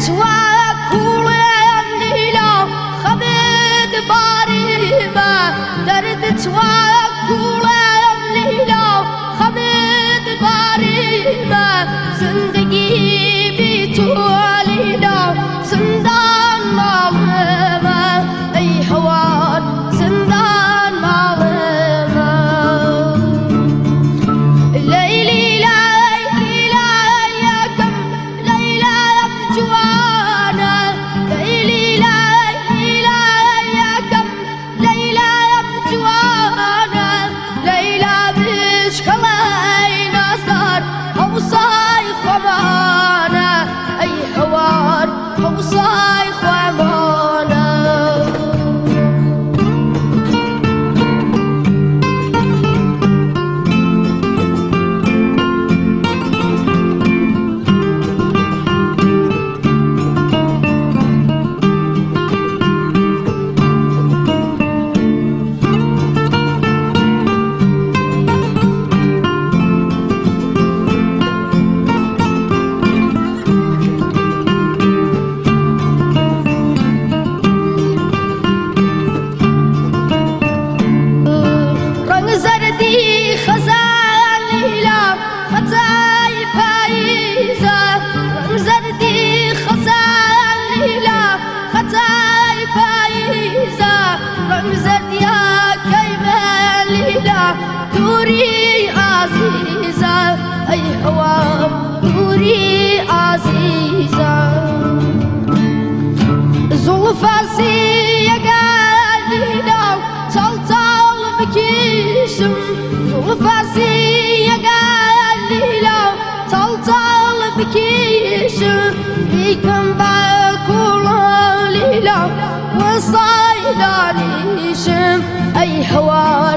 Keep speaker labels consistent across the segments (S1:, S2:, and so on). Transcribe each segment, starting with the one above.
S1: دردت وكولم ليلة خبد باريمة دردت وكولم ليلة خبد باريمة زندگی بی تو لیلا زندان مالمه ای هوار زندان مالمه لیلی لیلی لیکم لیلا جوانا لیلی لیلی لیکم لیلا جوانا لیلا بشکلای نازدار حوصای خمانه ای هوار حوصای خمانه دوري عزيزة أي هوا دوري عزيزة زلفاسي يا قليلة طلطل بكيشم زلفاسي يا قليلة طلطل بكيشم بيكم باكل ليلة وصيدانيشم أي حوار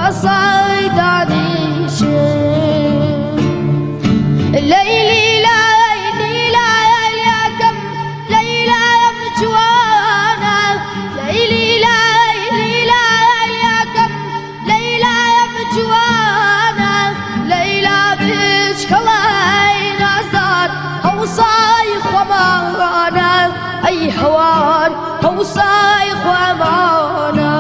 S1: وصيدانيشم ليلي ليلي ليليكم ليلى مجوانا ليلي ليلي ليليكم ليلى مجوانا ليلى بشكلاي نازدار حوصاي خمانا أي حوار حوصاي خمانا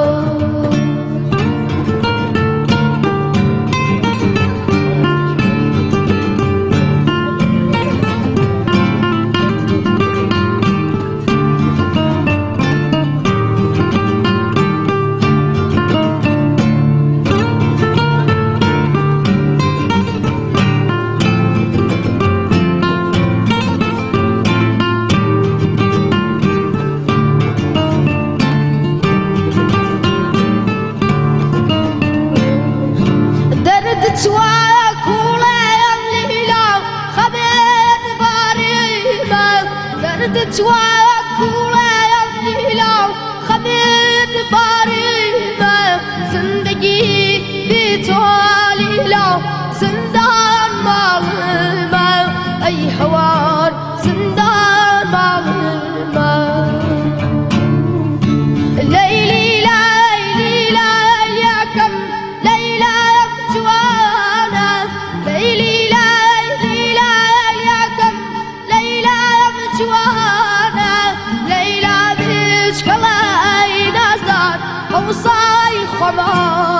S1: دردت وكولم ليلة خبد باريمة زندگی بی تو لیلا زندان مالمه ای حوار زندان مالمه لیلی لیلی لیکم لیلا جوانا لیلی لیلی لیکم لیلا جوانا لیلا بشکلای نازدار حوصای خمار